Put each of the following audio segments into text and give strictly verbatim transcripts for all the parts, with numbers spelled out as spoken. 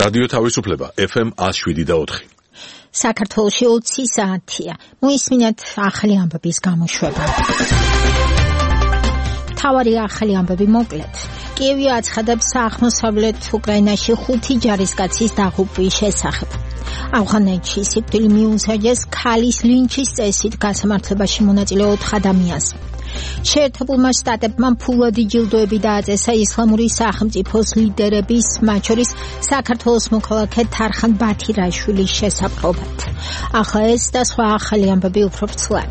რადიო თავისუფლება ეფ ემ one oh seven და four. საქართველოში ოცი საათია. მოისმინეთ ახალი ამბების გამოშვება. თავარი ახალი ამბები მოკლედ. კიევი აცხადებს აღმოსავლეთ უკრაინაში ხუთი ჯარისკაცის დაღუპვის შესახებ. ავღანეთში სიკვდილი მიუსაჯეს ქალის ლინჩის წესით გასამართლებაში მონაწილე ოთხ ადამიანს. შეერთებულმა შტატებმა ფულადი ჯილდოები დააწესა ისლამური სახელმწიფოს ლიდერების, მათ შორის საქართველოს მოქალაქე თარხან ბათირაშვილის შესაბრალად. ახლა ეს და სხვა ახალი ამბები უფრო ვრცლად.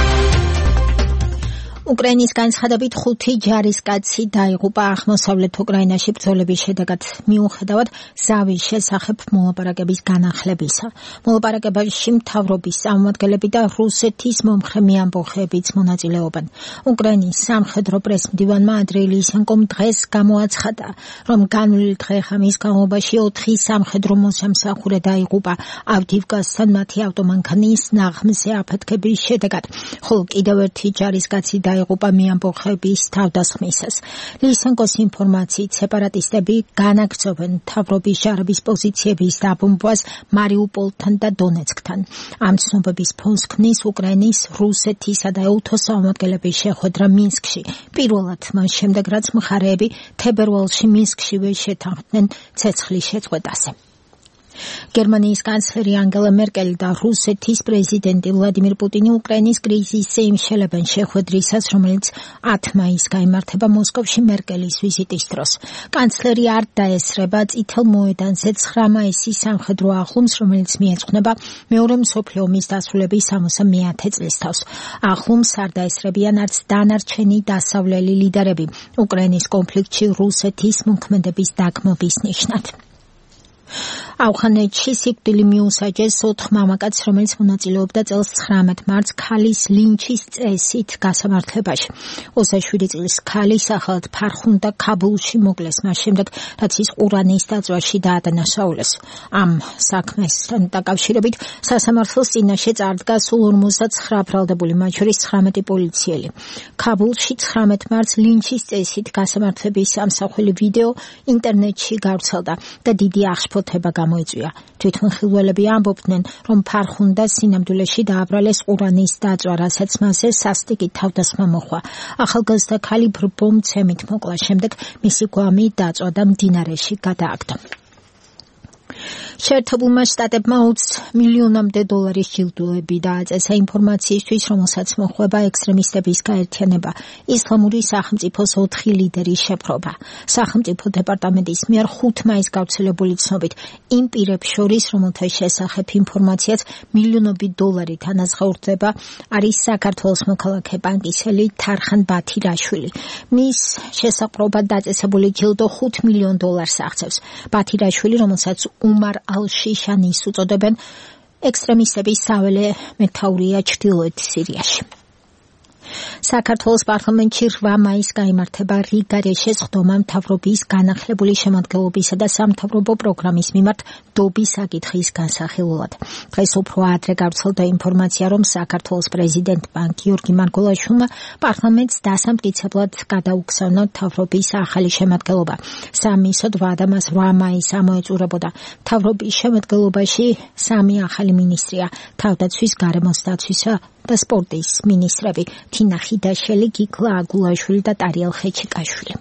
უკრაინის განცხადებით ხუთი ჯარისკაცი დაიღუპა აღმოსავლეთ უკრაინაში ბრძოლების შედეგად, მიუხედავად ზავის შესახებ მოლაპარაკების განახლებისა. მოლაპარაკებაში მთავრობის წარმომადგენლები და რუსეთის მომხრე ამბოხებიც მონაწილეობენ. უკრაინის სამხედრო პრესმდივანმა ადრეილი ისენკომ დღეს გამოაცხადა, რომ განვლილ დღე-ღამის განმავლობაში ოთხი სამხედრო მოსამსახურე დაიღუპა ავდივკასთან მათი ავტომანქანის ნაღმზე აფეთქების შედეგად, ხოლო კიდევ ერთი ჯარისკაცი დაიღუპა მეამბოხების თავდასხმისას. ლისენკოს ინფორმაციით სეპარატისტები განაგრძობენ მთავრობის ჟარების პოზიციების დაბომბვას მარიუპოლთან და დონეცკთან. ამ ცნობების ფონს ქმნის უკრაინის, რუსეთისა და ელთოს წარმომადგენლების შეხვედრა მინსკში. პირველად მას შემდეგ, რაც მხარეები თებერვალში მინსკშივე შეთანხმდნენ ცეცხლის შეწყვეტაზე. გერმანიის კანცლერი ანგელა მერკელი და რუსეთის პრეზიდენტი ვლადიმირ პუტინი უკრაინის კრიზისზე იმშელებენ შეხვედრისას, რომელიც ათი მაისს გაიმართება მოსკოვში მერკელის ვიზიტის დროს. კანცლერი არ დაესწრება წითელ მოედანზე ცხრა მაისის სამხედრო ახლომს, რომელიც მიეძღვნება მეორე მსოფლიო ომის დასრულების სამოცდამეათე წლისთავს. ახლომს არ დაესწრებიან არც დანარჩენი დასავლელი ლიდერები უკრაინის კონფლიქტში რუსეთის მოქმედების დაგმობის ნიშნად. ავღანეთში სიკვდილი მიუსაჯეს ოთხ მამაკაცს, რომელიც მონაწილეობდა წელს ცხრამეტ მარტს ქალის ლინჩის წესით გასამართლებაში. ოცდაშვიდი წლის ქალი სახელად ფარხუნდა ქაბულში მოკლეს მას შემდეგ, რაც ის ყურანის დაწვაში დაადანაშაულეს. ამ საქმესთან დაკავშირებით სასამართლოს წინაშე წარდგა სულ ორმოცდაცხრა ბრალდებული, მათ შორის ცხრამეტი პოლიციელი. ქაბულში ცხრამეტ მარტს ლინჩის წესით გასამართლების ამსახველი ვიდეო ინტერნეტში გავრცელდა და დიდი აღშფოთება გამოიწვია. თვითმხილველები ამბობდნენ, რომ ფარხუნდა სინამდვილეში დააბრალეს ყურანის დაწვა, რასაც მასზე სასტიკი თავდასხმა მოჰყვა. ახალგაზრდა ქალი ბრბომცემით მოკლა, შემდეგ მისი გვამი დაწვა და მდინარეში გადააგდო. შეერთებულმა შტატებმა ოცი მილიონამდე დოლარის ჯილდოები დააწესა ინფორმაციისთვის, რომელსაც მოჰყვება ექსტრემისტების გაერთიანება. ისლამური სახელმწიფოს ოთხი ლიდერის შეპყრობა. სახელმწიფო დეპარტამენტის მიერ ხუთი მაისს გავრცელებული ცნობით, იმ პირებს შორის, რომელთა შესახებ ინფორმაციაც მილიონობით დოლარით ანაზღაურდება, არის საქართველოს მოქალაქე ბანკისელი თარხან ბათირაშვილი. მის შესაყრობად დაწესებული ჯილდო ხუთ მილიონ დოლარს აღწევს. ბათირაშვილი, რომელსაც უმარ ალ-შიშანის უწოდებენ, ექსტრემისტების საველე მეთაურია ჩრდილოეთ სირიაში. საქართველოს პარლამენტში რვა მაისს გაიმართება რიგარე შესხდომა მთავრობის განახლებული შემადგენლობისა და სამთავრობო პროგრამის მიმართ დობის საკითხის განსახილველად. დღეს უფრო ადრე გავრცელდა ინფორმაცია, რომ საქართველოს პრეზიდენტმა გიორგი მარგველაშვილმა პარლამენტს დასამტკიცებლად გადაუგზავნა მთავრობის ახალი შემადგენლობა. სამისოდ ვადამას რვა მაისს ამოეწურებოდა. მთავრობის შემადგენლობაში სამი ახალი მინისტრია: თავდაცვის, გარემოს დაცვისა და სპორტის მინისტრები თინა ხიდაშელი, გიგლა აგულაშვილი და ტარიელ ხეჩიკაშვილი.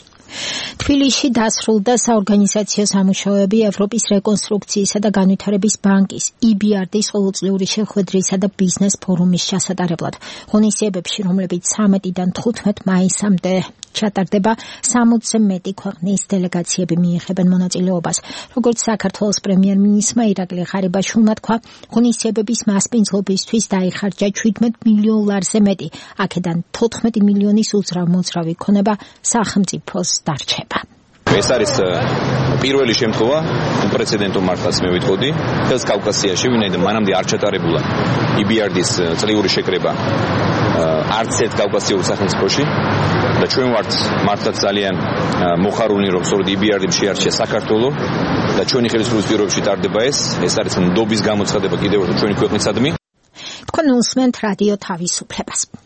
თბილისში დასრულდა საორგანიზაციო სამუშაოები ევროპის რეკონსტრუქციისა და განვითარების ბანკის ი ბი არ დის ყოველწლიური შეხვედრისა და ბიზნეს ფორუმის ჩასატარებლად. ღონისძიებებში, რომლებიც ცამეტიდან თხუთმეტ მაისამდე ჩატარდება, სამოცზე მეტი ქვეყნის დელეგაციები მიიღებენ მონაწილეობას. როგორც საქართველოს პრემიერ-მინისტრმა ირაკლი ღარიბაშვილმა თქვა, ღონისძიებების მასპინძლობისთვის დაიხარჯა შვიდმეტ მილიონ ლარზე მეტი, აქედან თოთხმეტი მილიონის უძრავ-მოძრავი ქონება სახელმწიფოს დარჩება. ეს არის პირველი შემთხვევა უპრეცედენტო მართლაც მე ვიტყოდი ხელს კავკასიაში, ვინაიდან მანამდე არ ჩატარებულა ი ბი არ დის წლიური შეკრება არც ერთ კავკასიურ სახელმწიფოში და ჩვენ ვართ მართლაც ძალიან მოხარულნი, რომ სწორედ ი ბი არ დიმ შეარჩია საქართველო და ჩვენი ხელისუფლების პირობებში ტარდება ეს. ეს არის ნდობის გამოცხადება კიდევ ერთხელ ჩვენი ქვეყნისადმი. თქვენ უსმენთ რადიო თავისუფლებას.